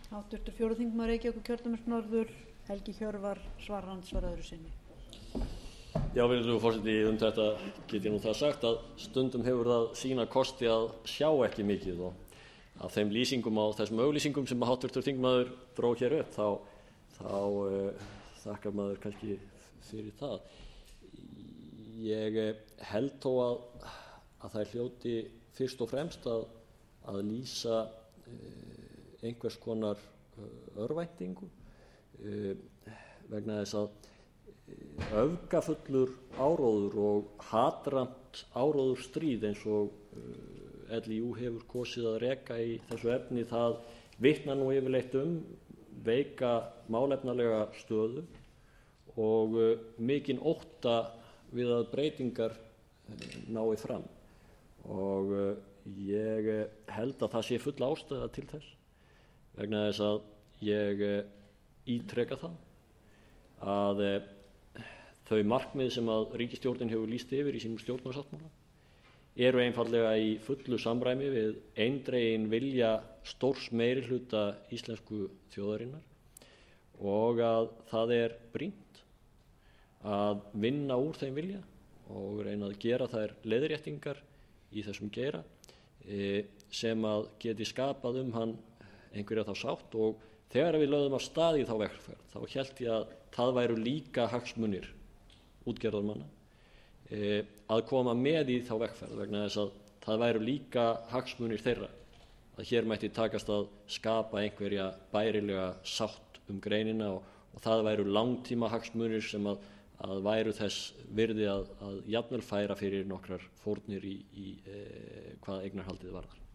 Háttvirtur fjórði þingmaður Reykjavíkurkjördæmis norður, Helgi Hjörvar, svarar andsvar öðru sinni. Já, virðulegur forseti, þetta get ég nú það sagt að stundum hefur það sína kosti að sjá ekki mikið, og af þeim lýsingum á þessum auglýsingum sem háttvirtur þingmaður dró hér upp þá þakkar maður kannski fyrir það. Ég held þó að það hljóti fyrst og fremst að lýsa einhvers konar örvæntingu vegna þess að öfgafullur áróður og hatramt áróðursstríð eins og LÍÚ hefur kosið að reka í þessu efni, það vitnar nú yfirleitt veika málefnalega stöðu og mikinn ótta við að breytingar nái fram. Og ég held að það sé full ástæða til þess vegna þess að ég ítreka það að þau markmið sem að ríkisstjórnin hefur lýst yfir í sínum stjórnarsáttmála eru einfaldlega í fullu samræmi við eindreginn vilja stórs meirihluta íslensku þjóðarinnar og að það er brýnt að vinna úr þeim vilja og reyna að gera þær leiðréttingar í þessum geira sem að geti skapað hann einhverja þá sátt. Og þegar við lögðum af stað í þá vegferð þá hélt ég að það væru líka hagsmunir útgerðarmanna að koma með í þá vegferð vegna þess að það væru líka hagsmunir þeirra að hér mætti takast að skapa einhverja bærilega sátt greinina og það væru langtíma hagsmunir sem að væru þess virði að jafnvel færa fyrir nokkrar fórnir í hvað eignarhaldið varðar.